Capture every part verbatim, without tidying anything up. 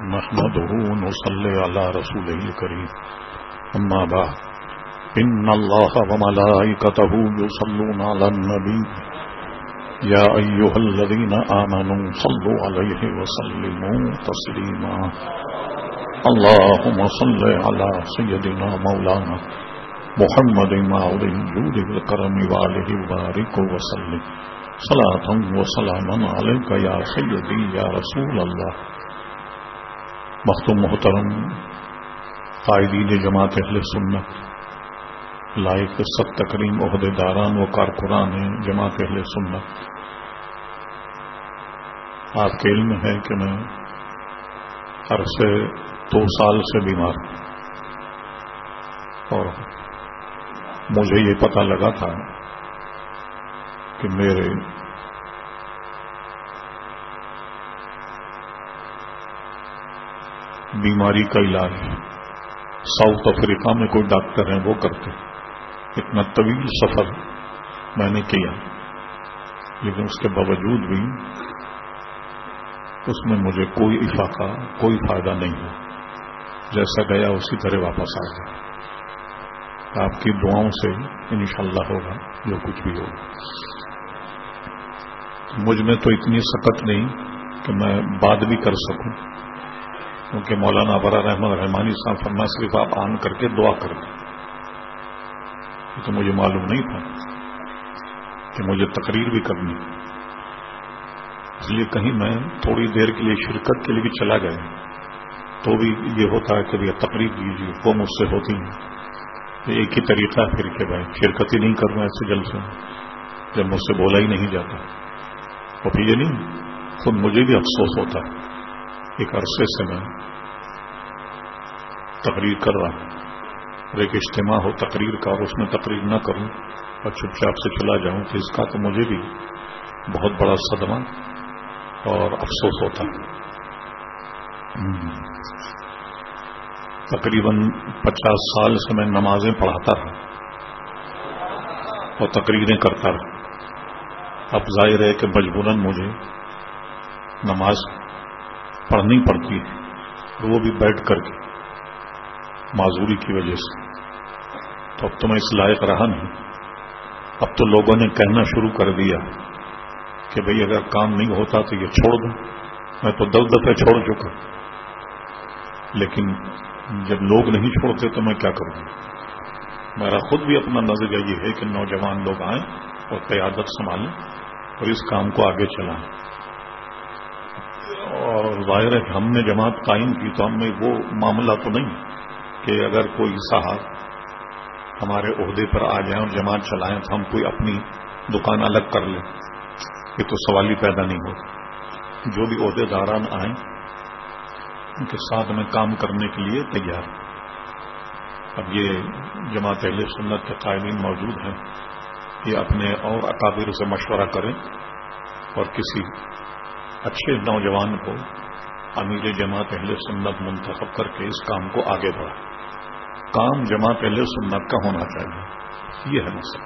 نحمده ونصلي على رسوله الكريم أما بعد إن الله وملائكته يصلون على النبي يا أيها الذين آمنوا صلوا عليه وسلموا تسليما اللهم صل على سيدنا مولانا محمد معود الجود والكرم وآله وبارك وسلم صلاة وسلاما عليك يا سيدي يا رسول اللہ. مختوم محترم قائدین جماعت اہل سنت، لائق سب تکریم عہدے داران و کارکنان جماعت اہل سنت، آپ کے علم ہے کہ میں عرصے دو سال سے بیمار ہوں اور مجھے یہ پتہ لگا تھا کہ میرے بیماری کا علاج ساؤتھ افریقہ میں کوئی ڈاکٹر ہیں وہ کرتے. اتنا طویل سفر میں نے کیا لیکن اس کے باوجود بھی اس میں مجھے کوئی افاقہ کوئی فائدہ نہیں ہوا. جیسا گیا اسی طرح واپس آ گیا. آپ کی دعاؤں سے انشاءاللہ ہوگا جو کچھ بھی ہوگا. مجھ میں تو اتنی سکت نہیں کہ میں بات بھی کر سکوں، کیونکہ مولانا ابرار احمد رحمانی صاحب فرما صرف آپ آن کر کے دعا کر دیں. یہ تو مجھے معلوم نہیں تھا کہ مجھے تقریر بھی کرنی، اس لیے کہیں میں تھوڑی دیر کے لیے شرکت کے لیے بھی چلا گیا تو بھی یہ ہوتا ہے کہ تقریر کیجیے، وہ مجھ سے ہوتی ہے. ایک ہی طریقہ ہے پھر کہ بھائی شرکت ہی نہیں کرنا ایسے جلسے جب مجھ سے بولا ہی نہیں جاتا. اور پھر یہ نہیں، خود مجھے بھی افسوس ہوتا ہے ایک عرصے سے میں تقریر کر رہا ہوں اور ایک اجتماع ہو تقریر کا اور اس میں تقریر نہ کروں اور چپ چاپ سے چلا جاؤں تو اس کا تو مجھے بھی بہت بڑا صدمہ اور افسوس ہوتا ہے. تقریباً پچاس سال سے میں نمازیں پڑھاتا رہا اور تقریریں کرتا رہا. اب ظاہر ہے کہ مجبوراً مجھے نماز پڑھنی پڑتی ہے، وہ بھی بیٹھ کر کے معذوری کی وجہ سے. تو اب تو میں اس لائق رہا نہیں. اب تو لوگوں نے کہنا شروع کر دیا کہ بھئی اگر کام نہیں ہوتا تو یہ چھوڑ دو. میں تو دس دفعہ چھوڑ چکا، لیکن جب لوگ نہیں چھوڑتے تو میں کیا کروں. میرا خود بھی اپنا نظریہ یہ ہے کہ نوجوان لوگ آئیں اور قیادت سنبھالیں اور اس کام کو آگے چلائیں. اور ظاہر ہے کہ ہم نے جماعت قائم کی تو ہم میں وہ معاملہ تو نہیں کہ اگر کوئی صاحب ہمارے عہدے پر آ جائیں اور جماعت چلائیں تو ہم کوئی اپنی دکان الگ کر لیں. یہ تو سوال ہی پیدا نہیں ہوتا. جو بھی عہدے داران آئیں ان کے ساتھ میں کام کرنے کے لیے تیار. اب یہ جماعت اہل سنت کے قائمین موجود ہیں، یہ اپنے اور اکابر سے مشورہ کریں اور کسی اچھے نوجوان کو امیر جماعت اہل سنت منتخب کر کے اس کام کو آگے بڑھائیں. کام جماعت اہل سنت کا ہونا چاہیے، یہ ہے مسئلہ.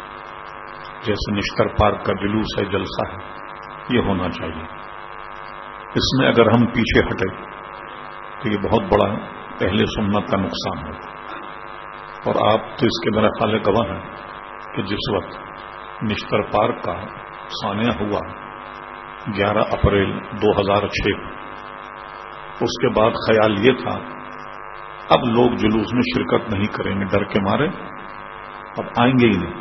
جیسے نشتر پارک کا جلوس ہے، جلسہ ہے، یہ ہونا چاہیے. اس میں اگر ہم پیچھے ہٹے تو یہ بہت بڑا اہل سنت کا نقصان ہے. اور آپ تو اس کے میرا خیال گواہ ہیں کہ جس وقت نشتر پارک کا سانحہ ہوا گیارہ اپریل دو ہزار چھ، اس کے بعد خیال یہ تھا اب لوگ جلوس میں شرکت نہیں کریں گے، ڈر کے مارے اب آئیں گے ہی نہیں.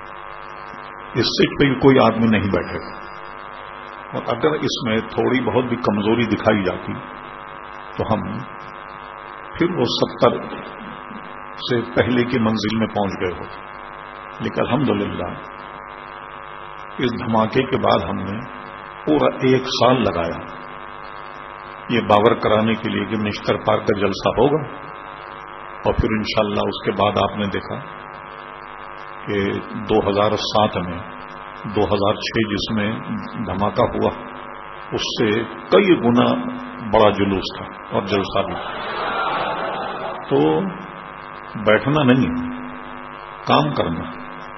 اس سیٹ پہ کوئی آدمی نہیں بیٹھے گا. اور اگر اس میں تھوڑی بہت بھی کمزوری دکھائی جاتی تو ہم پھر وہ ستر سے پہلے کی منزل میں پہنچ گئے ہوتے. لیکن الحمدللہ اس دھماکے کے بعد ہم نے پورا ایک سال لگایا یہ باور کرانے کے لیے کہ نشتر پارک کا جلسہ ہوگا. اور پھر انشاءاللہ اس کے بعد آپ نے دیکھا کہ دو ہزار سات میں دو ہزار چھ جس میں دھماکہ ہوا اس سے کئی گنا بڑا جلوس تھا اور جلسہ بھی. تو بیٹھنا نہیں، کام کرنا.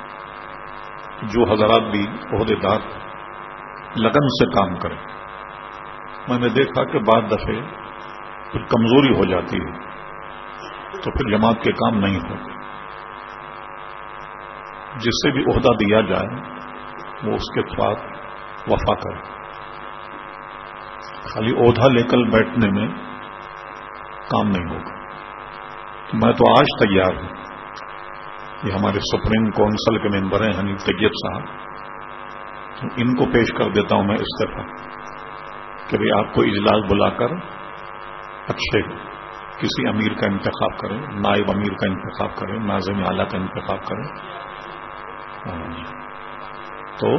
جو حضرات بھی عہدے دار لگن سے کام کریں. میں نے دیکھا کہ بعض دفعے پھر کمزوری ہو جاتی ہے تو پھر جماعت کے کام نہیں ہوتے. جس سے بھی عہدہ دیا جائے وہ اس کے ساتھ وفا کرے. خالی عہدہ لے کر بیٹھنے میں کام نہیں ہوگا. میں تو آج تیار ہوں. یہ ہمارے سپریم کونسل کے ممبر ہیں حنیف طیب صاحب, تو ان کو پیش کر دیتا ہوں میں استعفیٰ کہ بھئی آپ کو اجلاس بلا کر اچھے کسی امیر کا انتخاب کریں, نائب امیر کا انتخاب کریں, ناظم اعلیٰ کا انتخاب کریں. تو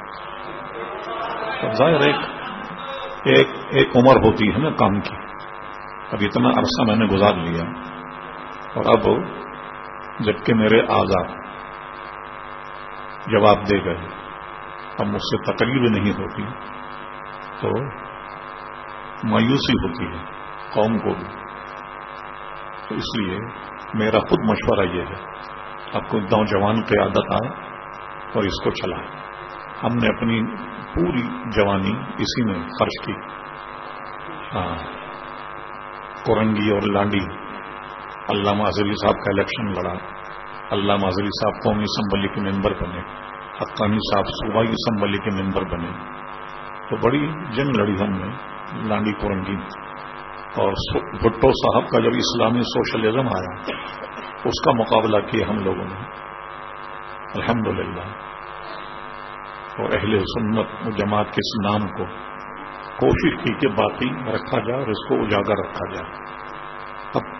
ظاہر ایک ایک ایک عمر ہوتی ہے نا کام کی. اب اتنا عرصہ میں نے گزار لیا اور اب جبکہ میرے اعضاء جواب دے گئے, اب مجھ سے تقریر بھی نہیں ہوتی تو مایوسی ہوتی ہے قوم کو بھی. تو اس لیے میرا خود مشورہ یہ ہے اب کوئی نوجوان قیادت آئے اور اس کو چلائے. ہم نے اپنی پوری جوانی اسی میں خرچ کی. ہاں, کورنگی اور لانڈی علامہ اظہری صاحب کا الیکشن لڑا, علامہ اظہری صاحب قومی اسمبلی کے ممبر بنے, حقانی صاحب صوبائی اسمبلی کے ممبر بنے. تو بڑی جنگ لڑی ہم نے لانڈی کورنگی. اور بھٹو صاحب کا جب اسلامی سوشلزم آیا اس کا مقابلہ کیا ہم لوگوں نے الحمدللہ. اور اہل سنت و جماعت کے اس نام کو کوشش کی کہ باقی رکھا جائے اور اس کو اجاگر رکھا جائے. اب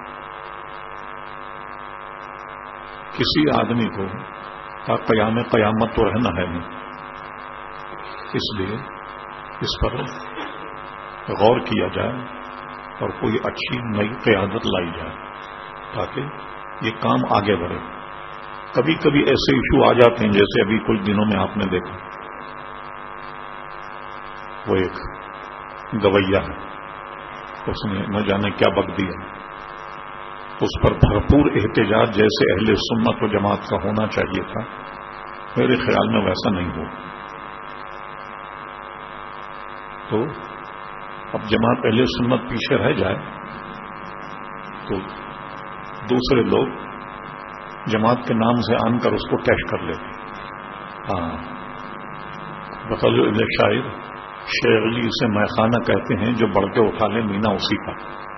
کسی آدمی کو کا قیام قیامت تو رہنا ہے نہیں, اس لیے اس پر غور کیا جائے اور کوئی اچھی نئی قیادت لائی جائے تاکہ یہ کام آگے بڑھے. کبھی کبھی ایسے ایشو آ جاتے ہیں جیسے ابھی کچھ دنوں میں آپ نے دیکھا, وہ ایک گویا ہے, اس نے نہ جانے کیا بک دیا, اس پر بھرپور احتجاج جیسے اہل سنت و جماعت کا ہونا چاہیے تھا, میرے خیال میں ویسا نہیں ہوا. تو اب جماعت اہل سنت پیچھے رہ جائے تو دوسرے لوگ جماعت کے نام سے آن کر اس کو کیش کر لیتے. ہاں, بطل شاعر شیخ علی سے میخانہ کہتے ہیں جو بڑھ کے اٹھا لے مینا اسی کا.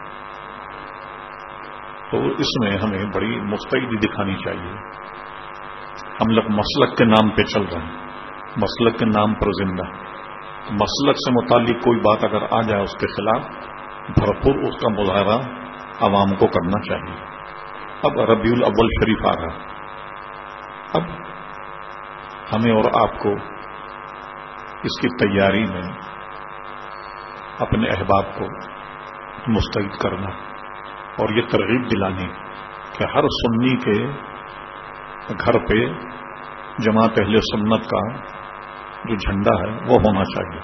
تو اس میں ہمیں بڑی مستعدی دکھانی چاہیے. ہم لوگ مسلک کے نام پہ چل رہے ہیں, مسلک کے نام پر زندہ. مسلک سے متعلق کوئی بات اگر آ جائے اس کے خلاف بھرپور اس کا مظاہرہ عوام کو کرنا چاہیے. اب ربیع الاول شریف آ رہا, اب ہمیں اور آپ کو اس کی تیاری میں اپنے احباب کو مستعد کرنا اور یہ ترغیب دلانی کہ ہر سنی کے گھر پہ جماعت اہل سنت کا جو جھنڈا ہے وہ ہونا چاہیے.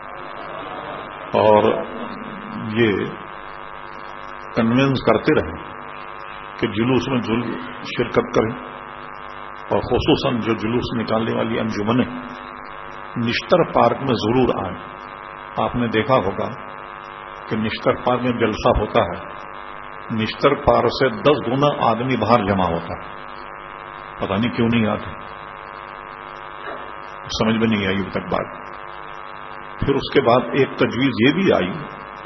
اور یہ کنوینس کرتے رہیں کہ جلوس میں ضرور شرکت کریں, اور خصوصاً جو جلوس نکالنے والی انجمنیں نشتر پارک میں ضرور آئیں. آپ نے دیکھا ہوگا کہ نشتر پارک میں جلسہ ہوتا ہے, نشتر پارک سے دس گنا آدمی باہر جمع ہوتا ہے. پتہ نہیں کیوں نہیں آتے, سمجھ میں نہیں آئی اب تک بات. پھر اس کے بعد ایک تجویز یہ بھی آئی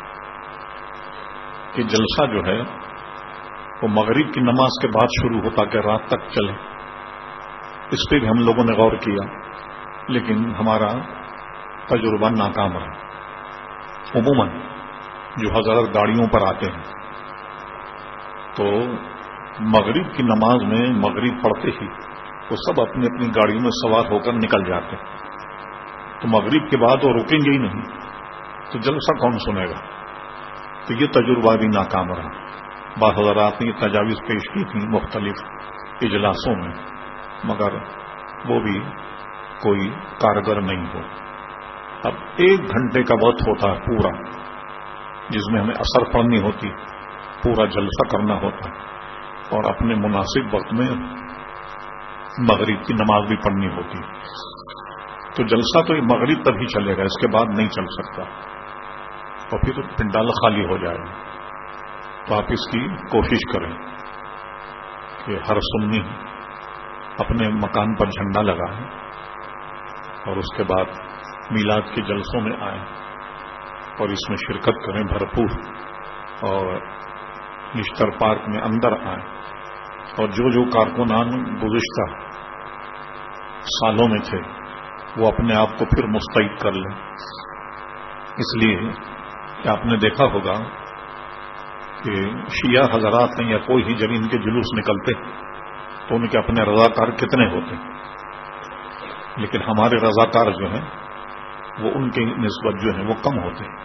کہ جلسہ جو ہے وہ مغرب کی نماز کے بعد شروع ہوتا کہ رات تک چلے. اس پہ بھی ہم لوگوں نے غور کیا, لیکن ہمارا تجربہ ناکام رہا. عموماً جو حضرات گاڑیوں پر آتے ہیں تو مغرب کی نماز میں مغرب پڑھتے ہی وہ سب اپنی اپنی گاڑیوں میں سوار ہو کر نکل جاتے ہیں. تو مغرب کے بعد وہ رکیں گے ہی نہیں, تو جلسہ کون سنے گا؟ تو یہ تجربہ بھی ناکام رہا. بعض حضرات نے یہ تجاویز پیش کی تھیں مختلف اجلاسوں میں, مگر وہ بھی کوئی کارگر نہیں ہو. اب ایک گھنٹے کا وقت ہوتا ہے پورا جس میں ہمیں اثر پڑھنی ہوتی, پورا جلسہ کرنا ہوتا اور اپنے مناسب وقت میں مغرب کی نماز بھی پڑھنی ہوتی. تو جلسہ تو یہ مغرب تک ہی چلے گا, اس کے بعد نہیں چل سکتا, اور پھر پنڈال خالی ہو جائے گا. تو آپ اس کی کوشش کریں کہ ہر سنی اپنے مکان پر جھنڈا لگائیں اور اس کے بعد میلاد کے جلسوں میں آئیں اور اس میں شرکت کریں بھرپور، اور نشتر پارک میں اندر آئیں، اور جو جو کارکنان گزشتہ سالوں میں تھے وہ اپنے آپ کو پھر مستعد کر لیں، اس لیے کہ آپ نے دیکھا ہوگا کہ شیعہ حضرات ہیں یا کوئی ہی جب ان کے جلوس نکلتے تو ان کے اپنے رضاکار کتنے ہوتے، لیکن ہمارے رضاکار جو ہیں وہ ان کی نسبت جو ہے وہ کم ہوتے ہیں۔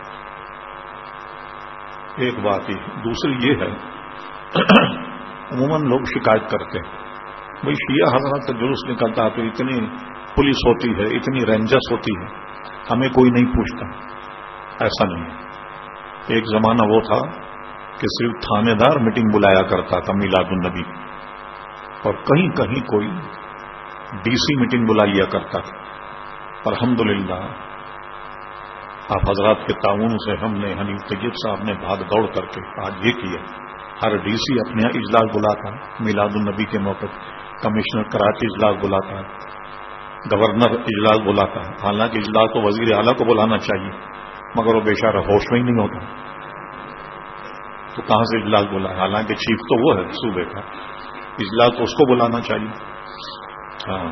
ایک بات ہی، دوسری یہ ہے عموماً لوگ شکایت کرتے ہیں بھئی شیعہ حضرات کا جلوس نکلتا ہے تو اتنی پولیس ہوتی ہے، اتنی رینجرس ہوتی ہے، ہمیں کوئی نہیں پوچھتا۔ ایسا نہیں ہے، ایک زمانہ وہ تھا کہ صرف تھانے دار میٹنگ بلایا کرتا تھا میلاد النبی، اور کہیں کہیں کوئی ڈی سی میٹنگ بلا لیا کرتا تھا۔ الحمدللہ آپ حضرات کے تعاون سے ہم نے حنیف طیب صاحب نے بھاگ دوڑ کر کے آج یہ کیا، ہر ڈی سی اپنے یہاں اجلاس بلاتا ہے میلاد النبی کے موقع، کمشنر کراچی اجلاس بلاتا ہے، گورنر اجلاس بلاتا ہے، حالانکہ اجلاس تو وزیر اعلیٰ کو بلانا چاہیے مگر وہ بیچارہ ہوش میں ہی نہیں ہوتا، تو کہاں سے اجلاس بلا، حالانکہ چیف تو وہ ہے صوبے کا، اجلاس تو اس کو بلانا چاہیے۔ ہاں،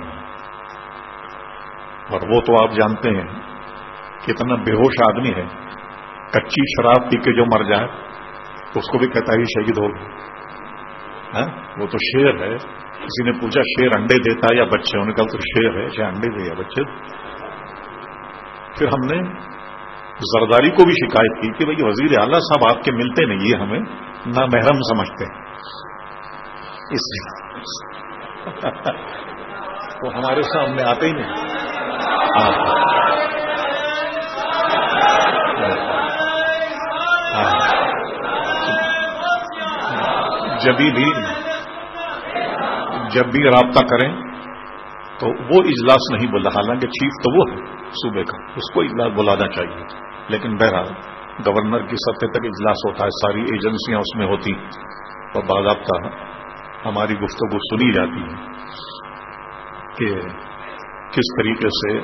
اور وہ تو آپ جانتے ہیں کتنا بے ہوش آدمی ہے، کچی شراب پی کے جو مر جائے اس کو بھی کہتا ہے شہید ہو گیا، وہ تو شیر ہے۔ کسی نے پوچھا شیر انڈے دیتا ہے یا بچے، انہوں نے کہا تو شیر ہے، چاہے انڈے دے یا بچے۔ پھر ہم نے زرداری کو بھی شکایت کی کہ بھئی وزیر اعلیٰ صاحب آپ کے ملتے نہیں، یہ ہمیں نامحرم سمجھتے ہیں، اس وہ ہمارے سامنے آتے ہی نہیں۔ جب بھی جب بھی رابطہ کریں تو وہ اجلاس نہیں بولا، حالانکہ چیف تو وہ ہے صوبے کا، اس کو اجلاس بلانا چاہیے، لیکن بہرحال گورنر کی سطح تک اجلاس ہوتا ہے، ساری ایجنسیاں اس میں ہوتی اور باضابطہ ہماری گفتگو سنی جاتی ہے کہ کس طریقے سے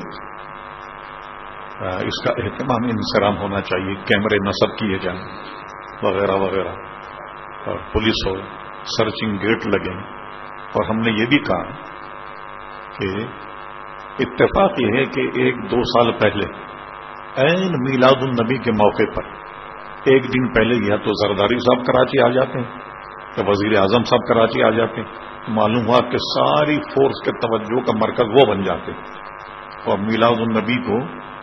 اس کا اہتمام انصرام ہونا چاہیے، کیمرے نصب کیے جائیں وغیرہ وغیرہ، اور پولیس ہو، سرچنگ گیٹ لگیں۔ اور ہم نے یہ بھی کہا کہ اتفاق یہ ہے کہ ایک دو سال پہلے عین میلاد النبی کے موقع پر ایک دن پہلے یا تو زرداری صاحب کراچی آ جاتے ہیں یا وزیر اعظم صاحب کراچی آ جاتے ہیں، معلوم ہوا کہ ساری فورس کے توجہ کا مرکز وہ بن جاتے، اور میلاد النبی کو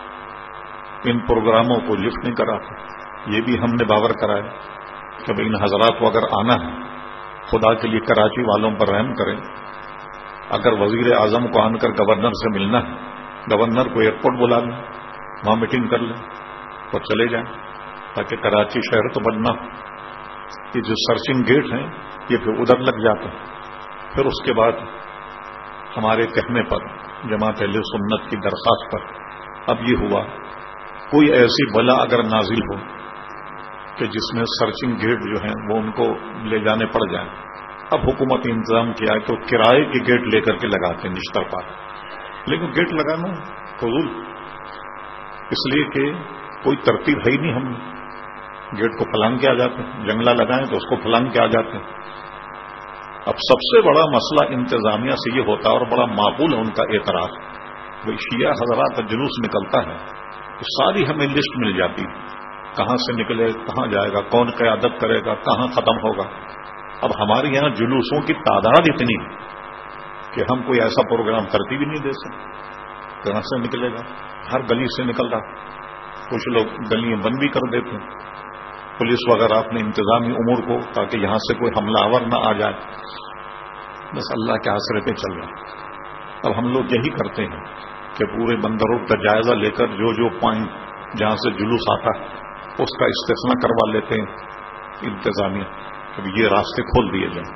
ان پروگراموں کو لفٹ نہیں کراتے۔ یہ بھی ہم نے باور کرایا کہ بھائی ان حضرات کو اگر آنا ہے، خدا کے لیے کراچی والوں پر رحم کریں، اگر وزیر اعظم کو آن کر گورنر سے ملنا ہے، گورنر کو ایئرپورٹ بلا لیں، وہاں میٹنگ کر لیں اور چلے جائیں، تاکہ کراچی شہر تو بدنا ہو۔ یہ جو سرچنگ گیٹ ہیں یہ پھر ادھر لگ جاتے ہیں۔ پھر اس کے بعد ہمارے کہنے پر، جماعت اہل سنت کی درخواست پر، اب یہ ہوا کوئی ایسی بلا اگر نازل ہو کہ جس میں سرچنگ گیٹ جو ہیں وہ ان کو لے جانے پڑ جائیں، اب حکومت نے انتظام کیا ہے کہ کرائے کے گیٹ لے کر کے لگاتے ہیں نشتر پارک، لیکن گیٹ لگانا فضول، اس لیے کہ کوئی ترتیب ہے ہی نہیں، ہم گیٹ کو پھلانگ کے آ جاتے ہیں، جنگلہ لگائیں تو اس کو پھلانگ کے آ جاتے ہیں۔ اب سب سے بڑا مسئلہ انتظامیہ سے یہ ہوتا ہے، اور بڑا معقول ہے ان کا اعتراض، وہ شیعہ حضرات کا جلوس نکلتا ہے تو ساری ہمیں لسٹ مل جاتی ہے، کہاں سے نکلے، کہاں جائے گا، کون قیادت کرے گا، کہاں ختم ہوگا۔ اب ہمارے یہاں جلوسوں کی تعداد اتنی ہے کہ ہم کوئی ایسا پروگرام ترتیب ہی نہیں دے سکتے، کہاں سے نکلے گا، ہر گلی سے نکل رہا، کچھ لوگ گلیاں بند بھی کر دیتے ہیں، پولیس وغیرہ اپنے انتظامی امور کو، تاکہ یہاں سے کوئی حملہ آور نہ آ جائے، بس اللہ کے آسرے پہ چل رہا۔ اب ہم لوگ یہی کرتے ہیں کہ پورے بندروں کا جائزہ لے کر جو جو پوائنٹ جہاں سے جلوس آتا ہے اس کا استثنا کروا لیتے ہیں انتظامیہ کہ یہ راستے کھول دیے جائیں،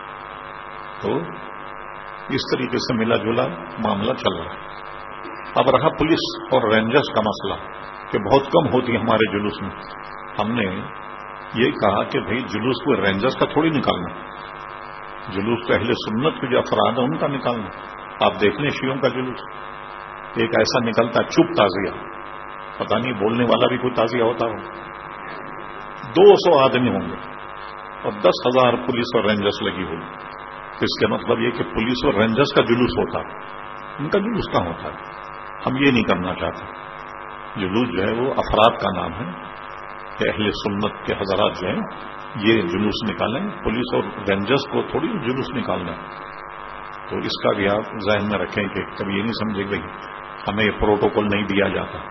تو اس طریقے سے ملا جلا معاملہ چل رہا ہے۔ اب رہا پولیس اور رینجرز کا مسئلہ کہ بہت کم ہوتی ہے ہمارے جلوس میں، ہم نے یہ کہا کہ بھئی جلوس کو رینجرز کا تھوڑی نکالنا، جلوس تو اہل سنت کے جو افراد ہیں ان کا نکالنا. آپ دیکھ لیں شیعوں کا جلوس ایک ایسا نکلتا چپ تعزیہ، پتہ نہیں بولنے والا بھی کوئی تعزیہ ہوتا ہو، دو سو آدمی ہوں گے اور دس ہزار پولیس اور رینجرز لگی ہوئی. اس کا مطلب یہ کہ پولیس اور رینجرز کا جلوس ہوتا ہے، ان کا جلوس کہاں ہوتا ہے؟ ہم یہ نہیں کرنا چاہتے. جلوس جو ہے وہ افراد کا نام ہے کہ اہل سنت کے حضرات جو ہیں یہ جلوس نکالیں، پولیس اور رینجرز کو تھوڑی جلوس نکالنا ہے. تو اس کا بھی آپ ذہن میں رکھیں کہ کبھی یہ نہیں سمجھے گئی ہمیں یہ پروٹوکول نہیں دیا جاتا،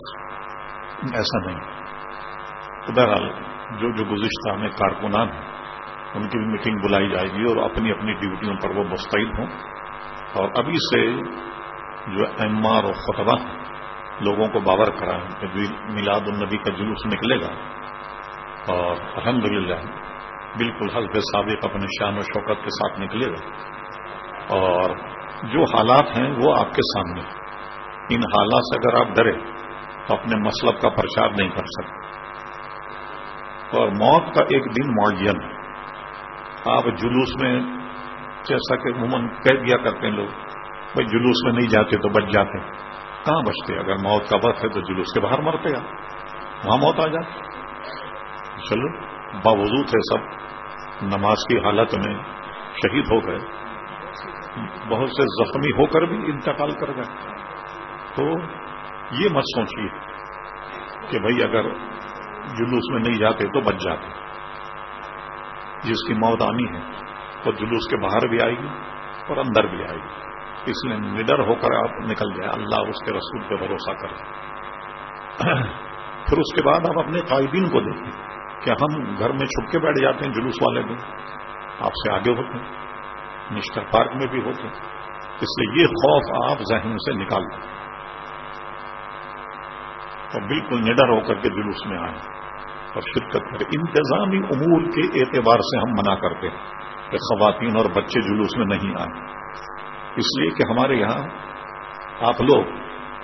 ایسا نہیں. تو بہرحال جو جو گزشتہ ہمیں کارکنان ہیں ان کی بھی میٹنگ بلائی جائے گی اور اپنی اپنی ڈیوٹیوں پر وہ مستعد ہوں. اور ابھی سے جو اعمار اور خطبہ لوگوں کو باور کرائیں کہ میلاد النبی کا جلوس نکلے گا اور الحمدللہ بالکل حسب سابق اپنے شان و شوکت کے ساتھ نکلے گا. اور جو حالات ہیں وہ آپ کے سامنے، ان حالات سے اگر آپ ڈرے تو اپنے مسلب کا پرچار نہیں کر سکتے. اور موت کا ایک دن معین ہے. آپ جلوس میں جیسا کہ عموماً کہہ دیا کرتے ہیں لوگ بھائی جلوس میں نہیں جاتے تو بچ جاتے، کہاں بچتے؟ اگر موت کا وقت ہے تو جلوس کے باہر مرتے آپ، وہاں موت آ جاتی. چلو باوضو تھے سب، نماز کی حالت میں شہید ہو گئے، بہت سے زخمی ہو کر بھی انتقال کر گئے. تو یہ مت سوچیے کہ بھائی اگر جلوس میں نہیں جاتے تو بچ جاتے. جس کی موت آنی ہے وہ جلوس کے باہر بھی آئے گی اور اندر بھی آئے گی. اس لیے نڈر ہو کر آپ نکل جائیں، اللہ اس کے رسول پہ بھروسہ کریں. پھر اس کے بعد آپ اپنے قائدین کو دیکھیں کہ ہم گھر میں چھپ کے بیٹھ جاتے ہیں جلوس والے دن، آپ سے آگے ہوتے ہیں، مسٹر پارک میں بھی ہوتے ہیں. اس لیے یہ خوف آپ ذہن سے نکال دیں اور بالکل نڈر ہو کر کے جلوس میں آئیں اور شرکت کریں. انتظامی امور کے اعتبار سے ہم منع کرتے ہیں کہ خواتین اور بچے جلوس میں نہیں آئیں، اس لیے کہ ہمارے یہاں آپ لوگ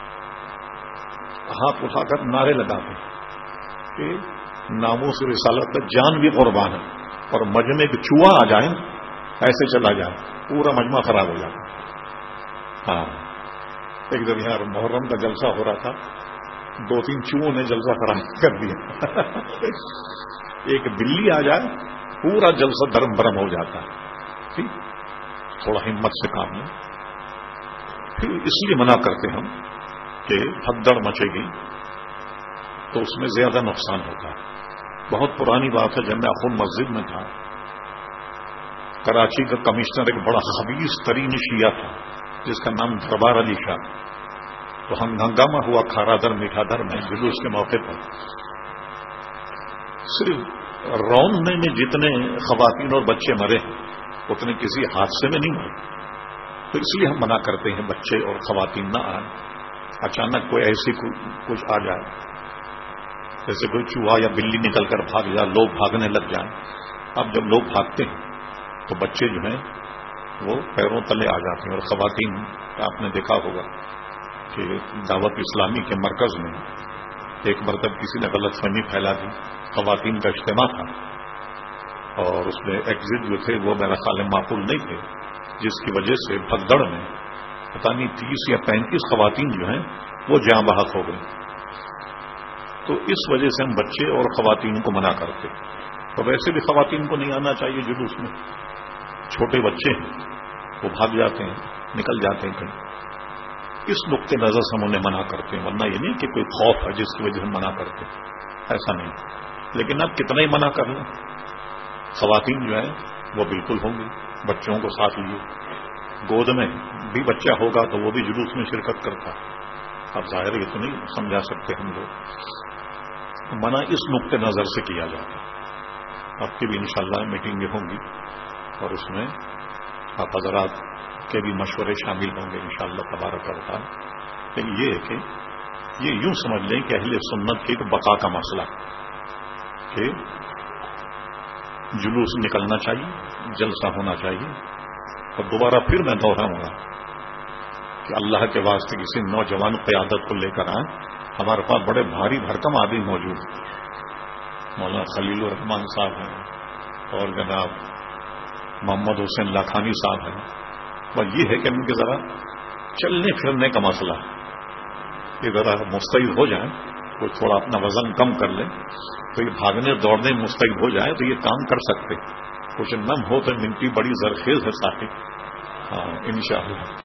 ہاتھ اٹھا کر نعرے لگاتے ہیں کہ ناموس رسالت پر جان بھی قربان ہے، اور مجمع کے چوہا آ جائیں ایسے چلا جائے پورا مجمع خراب ہو جاتا. ہاں ایک دن یار محرم کا جلسہ ہو رہا تھا، دو تین چوہوں نے جلسہ خراب کر دیا. ایک بلی آ جائے پورا جلسہ درم برم ہو جاتا ہے. ٹھیک، تھوڑا ہمت سے کام لیں. پھر اس لیے منع کرتے ہم کہ بھگدڑ مچے گی تو اس میں زیادہ نقصان ہوتا ہے. بہت پرانی بات ہے، جب میں اخون مسجد میں تھا، کراچی کا کمشنر ایک بڑا خبیث ترین شیعہ تھا جس کا نام دربار علی شاہ. تو ہم ہنگامہ ہوا کھارا در میٹھا در میں جلوس کے موقع پر. صرف روندنے میں جتنے خواتین اور بچے مرے ہیں اتنے کسی حادثے میں نہیں مرے. تو اس لیے ہم منع کرتے ہیں بچے اور خواتین نہ آئیں. اچانک کوئی ایسی کچھ آ جائے، جیسے کوئی چوہا یا بلی نکل کر بھاگ جائے، لوگ بھاگنے لگ جائیں. اب جب لوگ بھاگتے ہیں تو بچے جو ہیں وہ پیروں تلے آ جاتے ہیں. اور خواتین آپ نے دیکھا ہوگا کہ دعوت اسلامی کے مرکز میں ایک مرتبہ کسی نے غلط فہمی پھیلا دی. خواتین کا اجتماع تھا اور اس میں ایگزٹ جو تھے وہ میرا خیال معقول نہیں تھے، جس کی وجہ سے بھگدڑ میں پتہ نہیں تیس یا پینتیس خواتین جو ہیں وہ جاں بحق ہو گئی. تو اس وجہ سے ہم بچے اور خواتین کو منع کرتے. اور ویسے بھی خواتین کو نہیں آنا چاہیے جلوس میں. چھوٹے بچے ہیں وہ بھاگ جاتے ہیں، نکل جاتے ہیں کہیں. اس نقطے نظر سے ہم انہیں منع کرتے ہیں. ورنہ یہ نہیں کہ کوئی خوف ہے جس کی وجہ سے ہم منع کرتے ہیں، ایسا نہیں. لیکن اب کتنا ہی منع کر لیں، خواتین جو ہیں وہ بالکل ہوں گی بچوں کو ساتھ لیے. گود میں بھی بچہ ہوگا تو وہ بھی جلوس میں شرکت کرتا. اب ظاہر یہ تو نہیں سمجھا سکتے ہم لوگ، منع اس نقطے نظر سے کیا جاتا. آپ کی بھی انشاءاللہ میٹنگیں ہوں گی اور اس میں آپ حضرات کے بھی مشورے شامل ہوں گے انشاءاللہ تبارک و تعالی. لیکن یہ ہے کہ یہ یوں سمجھ لیں کہ اہل سنت کی ایک بقا کا مسئلہ کہ جلوس نکلنا چاہیے، جلسہ ہونا چاہیے. اور دوبارہ پھر میں دوہراؤں گا کہ اللہ کے واسطے کسی نوجوان قیادت کو لے کر آئیں. ہمارے پاس بڑے بھاری بھرکم آدمی موجود ہیں، مولانا خلیل الرحمان صاحب ہیں اور جناب محمد حسین لاکھانی صاحب ہیں. بس یہ ہے کہ ان کے ذرا چلنے پھرنے کا مسئلہ ہے، یہ ذرا مستعد ہو جائیں، وہ تھوڑا اپنا وزن کم کر لیں تو یہ بھاگنے دوڑنے مستعد ہو جائے تو یہ کام کر سکتے. کچھ نم ہو تو منٹی بڑی زرخیز ہے صاحب. ہاں انشاءاللہ.